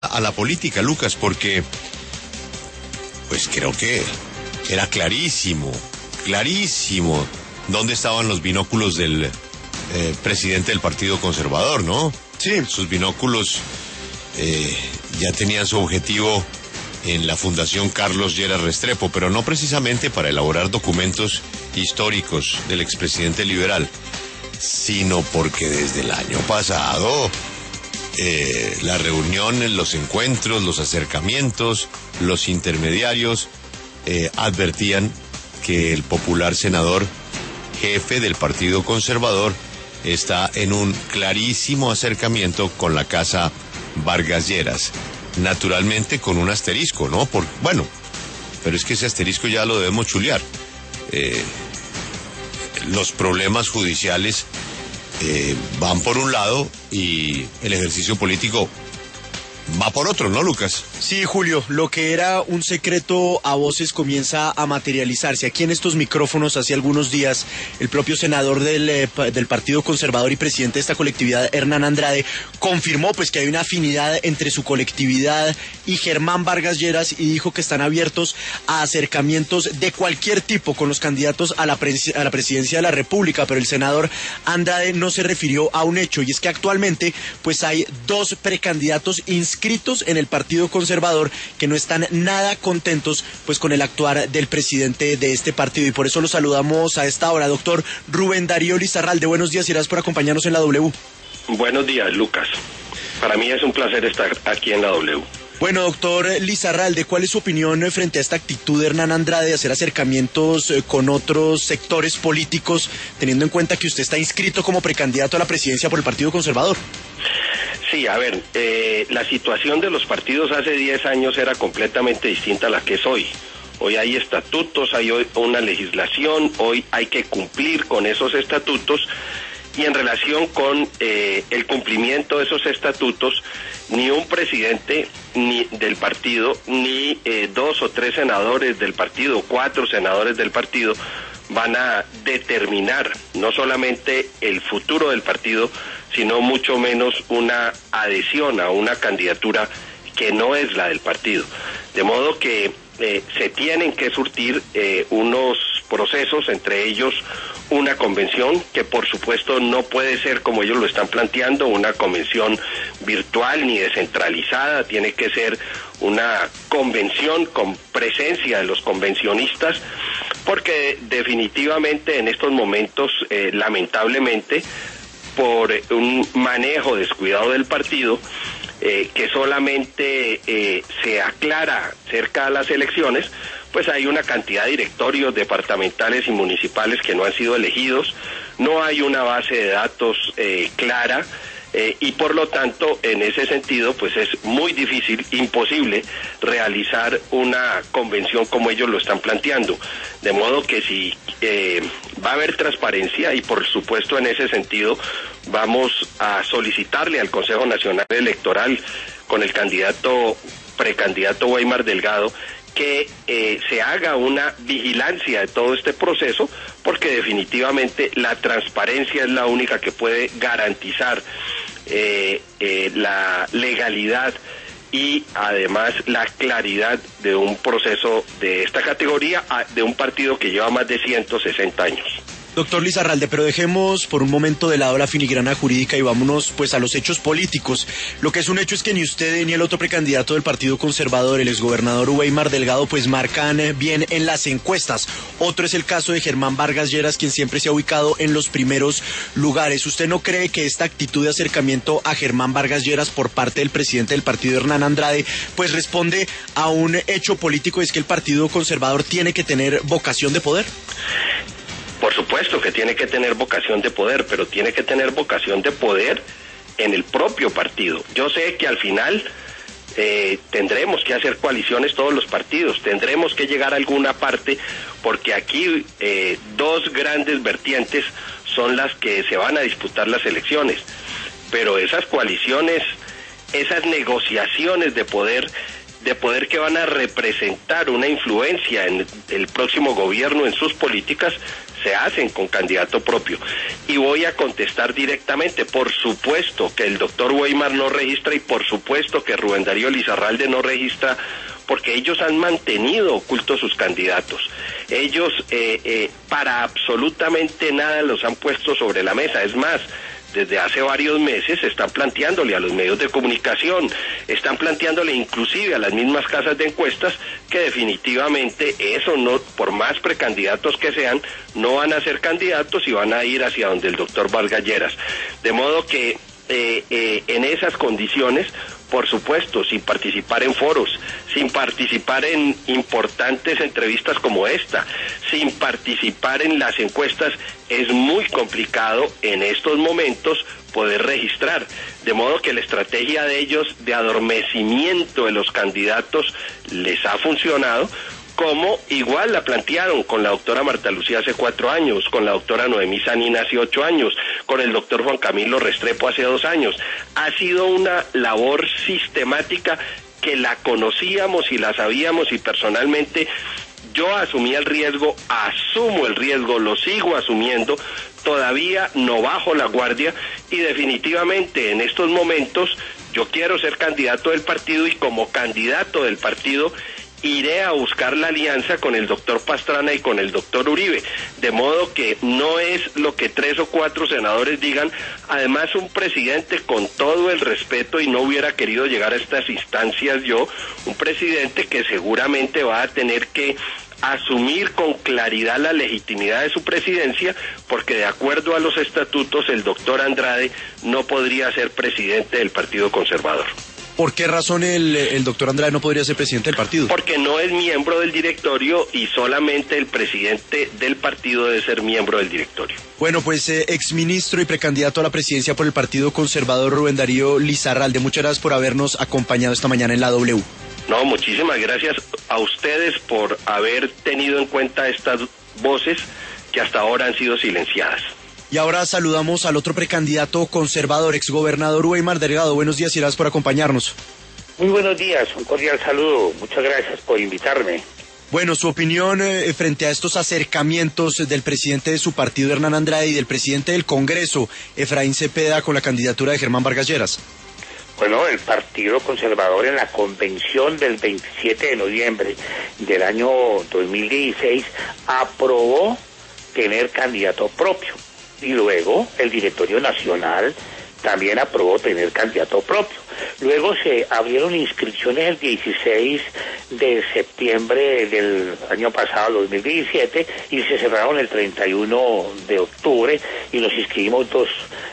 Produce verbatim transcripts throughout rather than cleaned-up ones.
a la política, Lucas, porque pues creo que era clarísimo, clarísimo dónde estaban los binóculos del eh, presidente del Partido Conservador, ¿no? Sí. Sus binóculos eh, ya tenían su objetivo en la Fundación Carlos Lleras Restrepo, pero no precisamente para elaborar documentos históricos del expresidente liberal, sino porque desde el año pasado eh, la reunión, los encuentros, los acercamientos, los intermediarios eh, advertían que el popular senador jefe del Partido Conservador está en un clarísimo acercamiento con la casa Vargas Lleras. Naturalmente con un asterisco, ¿no? Por, bueno, pero es que ese asterisco ya lo debemos chulear. Eh, los problemas judiciales eh, van por un lado y el ejercicio político va por otro, ¿no, Lucas? Sí, Julio, lo que era un secreto a voces comienza a materializarse. Aquí en estos micrófonos, hace algunos días, el propio senador del, eh, del Partido Conservador y presidente de esta colectividad, Hernán Andrade, confirmó pues que hay una afinidad entre su colectividad y Germán Vargas Lleras y dijo que están abiertos a acercamientos de cualquier tipo con los candidatos a la, a la presidencia de la República, pero el senador Andrade no se refirió a un hecho, y es que actualmente pues hay dos precandidatos inscritos en el Partido Conservador que no están nada contentos pues con el actuar del presidente de este partido, y por eso lo saludamos a esta hora. Doctor Rubén Darío Lizarralde, buenos días y gracias por acompañarnos en la W. Buenos días, Lucas. Para mí es un placer estar aquí en la W. Bueno, doctor Lizarralde, ¿cuál es su opinión frente a esta actitud de Hernán Andrade de hacer acercamientos con otros sectores políticos, teniendo en cuenta que usted está inscrito como precandidato a la presidencia por el Partido Conservador? Sí, a ver, eh, la situación de los partidos hace diez años era completamente distinta a la que es hoy. Hoy hay estatutos, hay hoy una legislación, hoy hay que cumplir con esos estatutos, y en relación con eh, el cumplimiento de esos estatutos, ni un presidente ni del partido, ni eh, dos o tres senadores del partido, cuatro senadores del partido, van a determinar no solamente el futuro del partido, sino mucho menos una adhesión a una candidatura que no es la del partido. De modo que eh, se tienen que surtir eh, unos procesos, entre ellos una convención que por supuesto no puede ser como ellos lo están planteando, una convención virtual ni descentralizada, tiene que ser una convención con presencia de los convencionistas, porque definitivamente en estos momentos, eh, lamentablemente, por un manejo descuidado del partido, eh, que solamente eh, se aclara cerca de las elecciones, pues hay una cantidad de directorios departamentales y municipales que no han sido elegidos, no hay una base de datos eh, clara, eh, y por lo tanto, en ese sentido, pues es muy difícil, imposible, realizar una convención como ellos lo están planteando. De modo que si eh, va a haber transparencia, y por supuesto en ese sentido vamos a solicitarle al Consejo Nacional Electoral, con el candidato, precandidato Weimar Delgado, que eh, se haga una vigilancia de todo este proceso, porque definitivamente la transparencia es la única que puede garantizar eh, eh, la legalidad y además la claridad de un proceso de esta categoría, de un partido que lleva más de ciento sesenta años. Doctor Lizarralde, pero dejemos por un momento de lado la filigrana jurídica y vámonos pues a los hechos políticos. Lo que es un hecho es que ni usted ni el otro precandidato del Partido Conservador, el exgobernador Weimar Delgado, pues marcan bien en las encuestas. Otro es el caso de Germán Vargas Lleras, quien siempre se ha ubicado en los primeros lugares. ¿Usted no cree que esta actitud de acercamiento a Germán Vargas Lleras por parte del presidente del partido, Hernán Andrade, pues responde a un hecho político, es que el Partido Conservador tiene que tener vocación de poder? Por supuesto que tiene que tener vocación de poder, pero tiene que tener vocación de poder en el propio partido. Yo sé que al final eh, tendremos que hacer coaliciones todos los partidos, tendremos que llegar a alguna parte, porque aquí eh, dos grandes vertientes son las que se van a disputar las elecciones, pero esas coaliciones, esas negociaciones de poder, de poder que van a representar una influencia en el próximo gobierno, en sus políticas, se hacen con candidato propio. Y voy a contestar directamente, por supuesto que el doctor Weimar no registra y por supuesto que Rubén Darío Lizarralde no registra, porque ellos han mantenido ocultos sus candidatos. Ellos eh, eh, para absolutamente nada los han puesto sobre la mesa. Es más, desde hace varios meses están planteándole a los medios de comunicación, están planteándole inclusive a las mismas casas de encuestas que definitivamente eso no, por más precandidatos que sean, no van a ser candidatos y van a ir hacia donde el doctor Vargas Lleras. De modo que eh, eh, en esas condiciones, por supuesto, sin participar en foros, sin participar en importantes entrevistas como esta, sin participar en las encuestas, es muy complicado en estos momentos poder registrar. De modo que la estrategia de ellos de adormecimiento de los candidatos les ha funcionado, como igual la plantearon con la doctora Marta Lucía hace cuatro años, con la doctora Noemí Sanina hace ocho años, con el doctor Juan Camilo Restrepo hace dos años. Ha sido una labor sistemática que la conocíamos y la sabíamos, y personalmente yo asumí el riesgo, asumo el riesgo, lo sigo asumiendo, todavía no bajo la guardia, y definitivamente en estos momentos yo quiero ser candidato del partido, y como candidato del partido iré a buscar la alianza con el doctor Pastrana y con el doctor Uribe, de modo que no es lo que tres o cuatro senadores digan. Además, un presidente, con todo el respeto, y no hubiera querido llegar a estas instancias yo, un presidente que seguramente va a tener que asumir con claridad la legitimidad de su presidencia, porque de acuerdo a los estatutos el doctor Andrade no podría ser presidente del Partido Conservador. ¿Por qué razón el, el doctor Andrade no podría ser presidente del partido? Porque no es miembro del directorio, y solamente el presidente del partido debe ser miembro del directorio. Bueno, pues eh, exministro y precandidato a la presidencia por el Partido Conservador, Rubén Darío Lizarralde, muchas gracias por habernos acompañado esta mañana en la W. No, muchísimas gracias a ustedes por haber tenido en cuenta estas voces que hasta ahora han sido silenciadas. Y ahora saludamos al otro precandidato conservador, exgobernador Weimar Delgado. Buenos días y gracias por acompañarnos. Muy buenos días, un cordial saludo. Muchas gracias por invitarme. Bueno, su opinión eh, frente a estos acercamientos del presidente de su partido, Hernán Andrade, y del presidente del Congreso, Efraín Cepeda, con la candidatura de Germán Vargas Lleras. Bueno, el Partido Conservador en la convención del veintisiete de noviembre del año dos mil dieciséis aprobó tener candidato propio. Y luego el Directorio Nacional también aprobó tener candidato propio. Luego se abrieron inscripciones el dieciséis de septiembre del año pasado, dos mil diecisiete, y se cerraron el treinta y uno de octubre, y nos inscribimos dos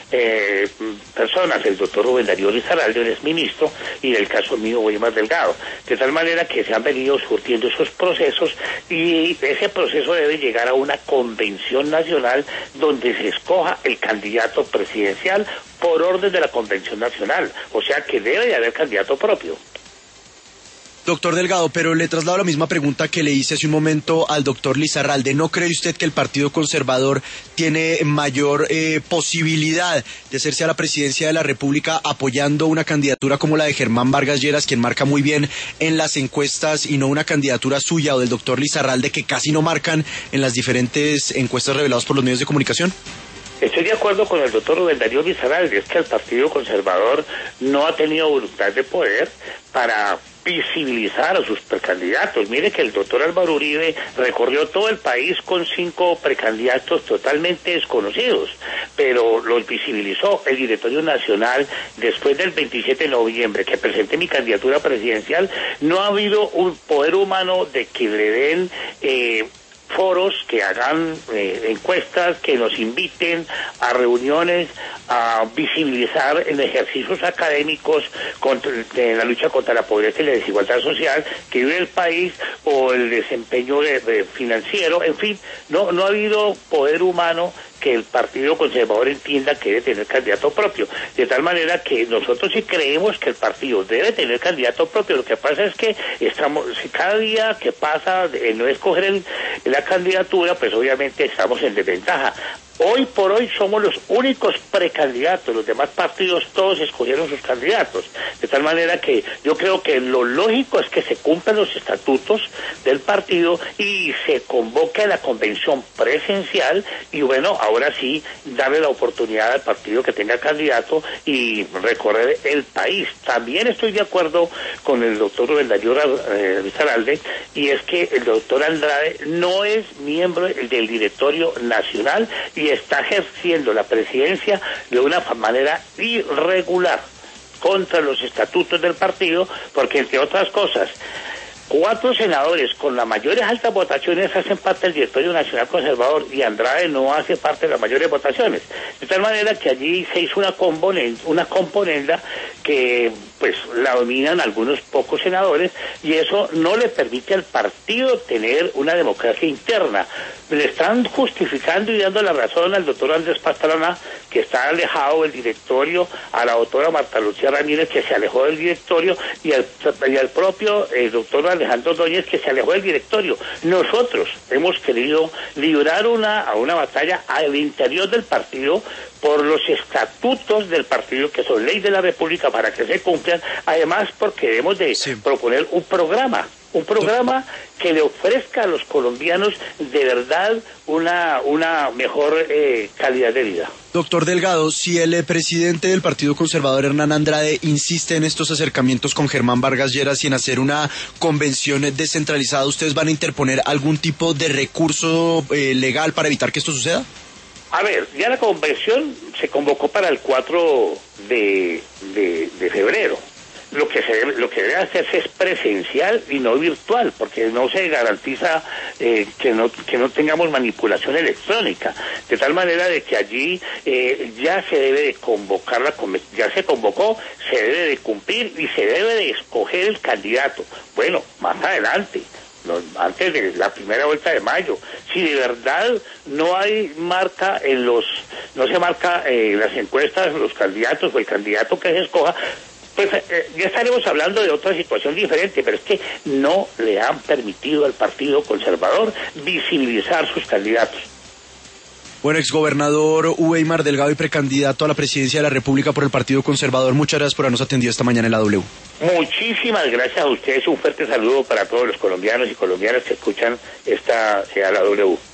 eh, personas, el doctor Rubén Darío Lizarralde, el exministro, y del caso mío, Weimar Delgado. De tal manera que se han venido surtiendo esos procesos, y ese proceso debe llegar a una convención nacional donde se escoja el candidato presidencial por orden de la convención nacional. O sea que debe de haber candidato propio. Doctor Delgado, pero le traslado la misma pregunta que le hice hace un momento al doctor Lizarralde. ¿No cree usted que el Partido Conservador tiene mayor eh, posibilidad de hacerse a la presidencia de la República apoyando una candidatura como la de Germán Vargas Lleras, quien marca muy bien en las encuestas, y no una candidatura suya o del doctor Lizarralde, que casi no marcan en las diferentes encuestas reveladas por los medios de comunicación? Estoy de acuerdo con el doctor Rubén Darío Lizarralde, es que el Partido Conservador no ha tenido voluntad de poder para visibilizar a sus precandidatos. Mire que el doctor Álvaro Uribe recorrió todo el país con cinco precandidatos totalmente desconocidos, pero los visibilizó. El Directorio Nacional, después del veintisiete de noviembre, que presenté mi candidatura presidencial, no ha habido un poder humano de que le den eh, foros, que hagan eh, encuestas, que nos inviten a reuniones, a visibilizar en ejercicios académicos contra, de la lucha contra la pobreza y la desigualdad social que vive el país, o el desempeño de, de financiero. En fin, no, no ha habido poder humano que el Partido Conservador entienda que debe tener candidato propio. De tal manera que nosotros sí creemos que el partido debe tener candidato propio. Lo que pasa es que estamos, si cada día que pasa de no escoger el, la candidatura, pues obviamente estamos en desventaja. Hoy por hoy somos los únicos precandidatos, los demás partidos todos escogieron sus candidatos, de tal manera que yo creo que lo lógico es que se cumplan los estatutos del partido y se convoque a la convención presencial y bueno, ahora sí, darle la oportunidad al partido que tenga candidato y recorrer el país. También estoy de acuerdo con el doctor Rubén Darío eh, Risaralde, y es que el doctor Andrade no es miembro del directorio nacional y está ejerciendo la presidencia de una manera irregular contra los estatutos del partido, porque entre otras cosas, cuatro senadores con las mayores altas votaciones hacen parte del directorio nacional conservador y Andrade no hace parte de las mayores votaciones, de tal manera que allí se hizo una componenda, una componenda que pues la dominan algunos pocos senadores y eso no le permite al partido tener una democracia interna. Le están justificando y dando la razón al doctor Andrés Pastrana, que está alejado del directorio, a la doctora Marta Lucía Ramírez, que se alejó del directorio, y al, y al propio eh, doctor Alejandro Ordóñez, que se alejó del directorio. Nosotros hemos querido librar una, a una batalla al interior del partido por los estatutos del partido, que son ley de la República, para que se cumplan, además porque debemos de sí. proponer un programa, un programa que le ofrezca a los colombianos de verdad una, una mejor eh, calidad de vida. Doctor Delgado, si el eh, presidente del Partido Conservador, Hernán Andrade, insiste en estos acercamientos con Germán Vargas Lleras y en hacer una convención descentralizada, ¿ustedes van a interponer algún tipo de recurso eh, legal para evitar que esto suceda? A ver, ya la convención se convocó para el cuatro de, de, de febrero. Lo que se debe, lo que debe hacerse es presencial y no virtual, porque no se garantiza eh, que no que no tengamos manipulación electrónica, de tal manera de que allí eh, ya se debe de convocar la ya se convocó, se debe de cumplir y se debe de escoger el candidato. Bueno, más adelante, no, antes de la primera vuelta de mayo, si de verdad no hay marca en los no se marca en las encuestas los candidatos o el candidato que se escoja, pues eh, ya estaremos hablando de otra situación diferente, pero es que no le han permitido al Partido Conservador visibilizar sus candidatos. Bueno, exgobernador Weimar Delgado y precandidato a la presidencia de la República por el Partido Conservador, muchas gracias por habernos atendido esta mañana en la W. Muchísimas gracias a ustedes, un fuerte saludo para todos los colombianos y colombianas que escuchan esta, a la W.